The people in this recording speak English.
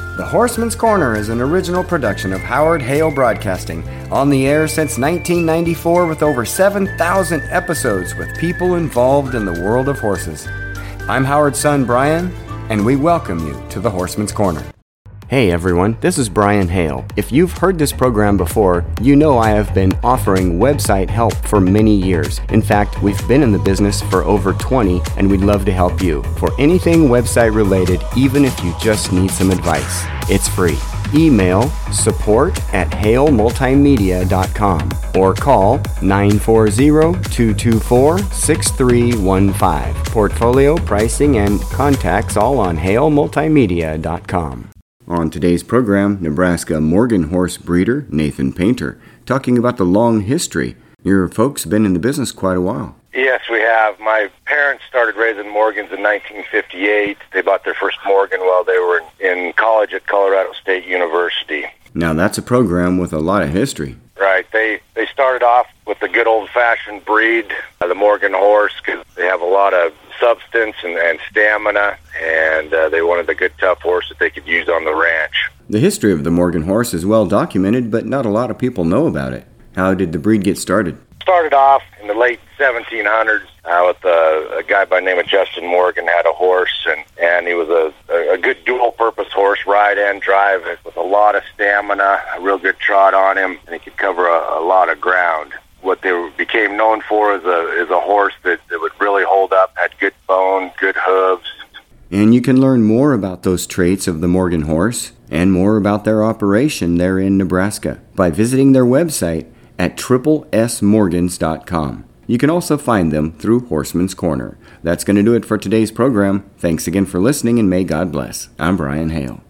The Horseman's Corner is an original production of Howard Hale Broadcasting, on the air since 1994 with over 7,000 episodes with people involved in the world of horses. I'm Howard's son, Brian, and we welcome you to the Horseman's Corner. Hey everyone, this is Brian Hale. If you've heard this program before, you know I have been offering website help for many years. In fact, we've been in the business for over 20, and we'd love to help you for anything website related, even if you just need some advice. It's free. Email support@halemultimedia.com or call 940-224-6315. Portfolio, pricing, and contacts all on halemultimedia.com. On today's program, Nebraska Morgan horse breeder Nathan Painter, talking about the long history. Your folks have been in the business quite a while. Yes, we have. My parents started raising Morgans in 1958. They bought their first Morgan while they were in college at Colorado State University. Now that's a program with a lot of history. Right. They started off with the good old-fashioned breed, the Morgan horse, because they have a lot of substance and stamina, and they wanted a good, tough horse that they could use on the ranch. The history of the Morgan horse is well documented, but not a lot of people know about it. How did the breed get started? Started off in the late 1700s with a guy by the name of Justin Morgan had a horse, and he was a good dual-purpose horse, ride and drive, with a lot of stamina, a real good trot on him, and he could cover a lot of ground. What they became known for is a horse that would really hold up, had good bone, good hooves. And you can learn more about those traits of the Morgan horse and more about their operation there in Nebraska by visiting their website at SSSmorgans.com. You can also find them through Horseman's Corner. That's going to do it for today's program. Thanks again for listening, and may God bless. I'm Brian Hale.